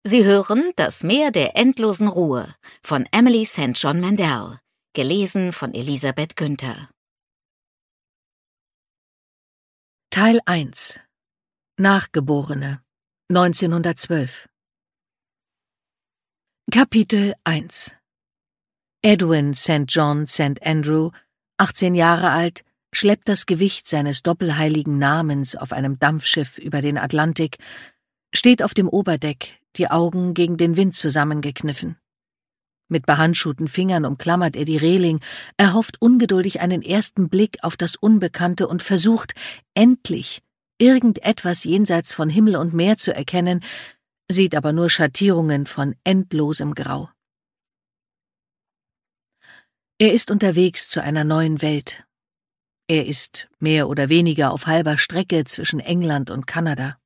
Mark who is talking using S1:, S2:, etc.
S1: Sie hören Das Meer der endlosen Ruhe von Emily St. John Mandel, gelesen von Elisabeth Günther.
S2: Teil 1 Nachgeborene 1912 Kapitel 1 Edwin St. John St. Andrew, 18 Jahre alt, schleppt das Gewicht seines doppelheiligen Namens auf einem Dampfschiff über den Atlantik, steht auf dem Oberdeck, die Augen gegen den Wind zusammengekniffen. Mit behandschuhten Fingern umklammert er die Reling, erhofft ungeduldig einen ersten Blick auf das Unbekannte und versucht, endlich irgendetwas jenseits von Himmel und Meer zu erkennen, sieht aber nur Schattierungen von endlosem Grau. Er ist unterwegs zu einer neuen Welt. Er ist mehr oder weniger auf halber Strecke zwischen England und Kanada.